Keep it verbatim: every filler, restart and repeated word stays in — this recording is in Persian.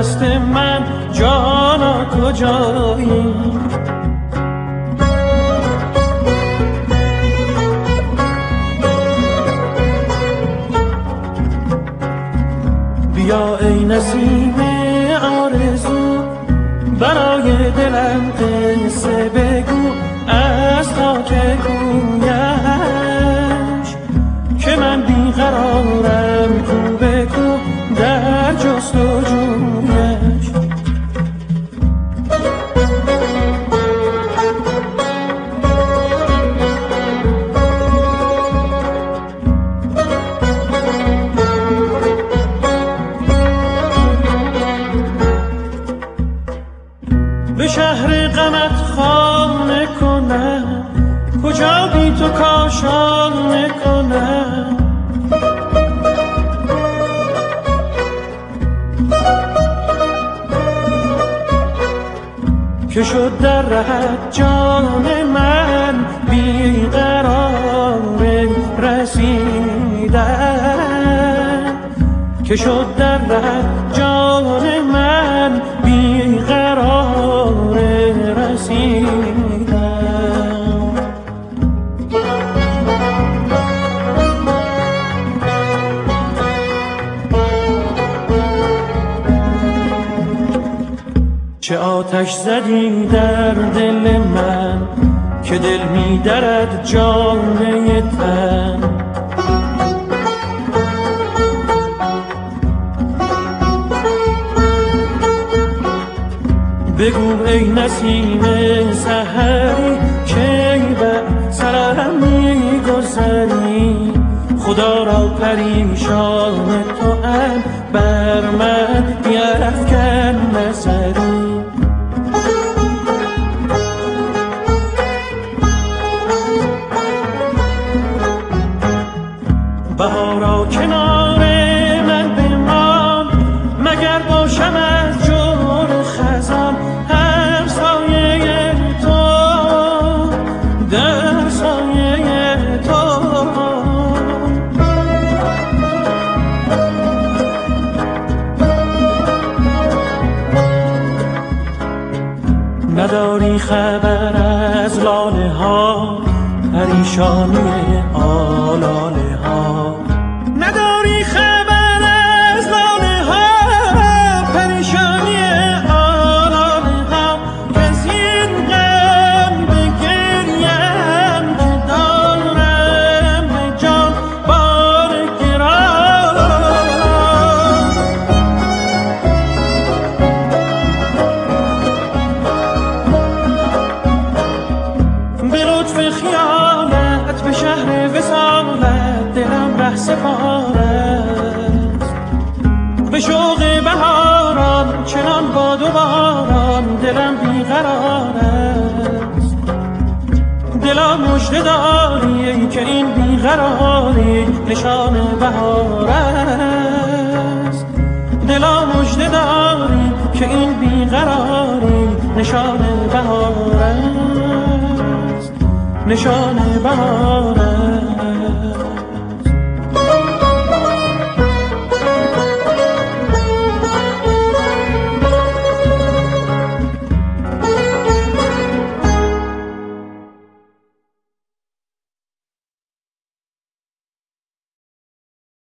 دست من جانا کجایی؟ بیا ای نسیم آرزو برای دلم قصه بگو از خاک کویش که من بیقرارم کو به کو در جستجویش. به شهر غمت خانه کنم کجا بی تو کاشانه کنم. که شد در رهت جان من بیقرار رسیدن. که شد در رهت جان من بیقرار رسیدن. چه آتش زدی در دل من که دل می درد جامه تن. بگو ای نسیم سحری کی بر سرم می گذری. خدا را پریشان تو هم بر من بیفکن نظری. بهارا کنار من بمان مگر باشم از جور خزان. هر سایه تو در سایه تو نداری خبر از لاله ها پریشانی آلاله ها. نداری خبر از لاله ها پریشانی آلاله ها. کز این غم بگریم که دارم به جان بار گران. به لطف خیالت به شهر وصالت دلم ره سپار است. به شوق بهاران چنان باد و باران دلم بیقرار است. دلا مژده داری ای که این بیقراری نشان بهار است. دلا مژده داری که این بیقراری نشان بهار است. نشان بهار است.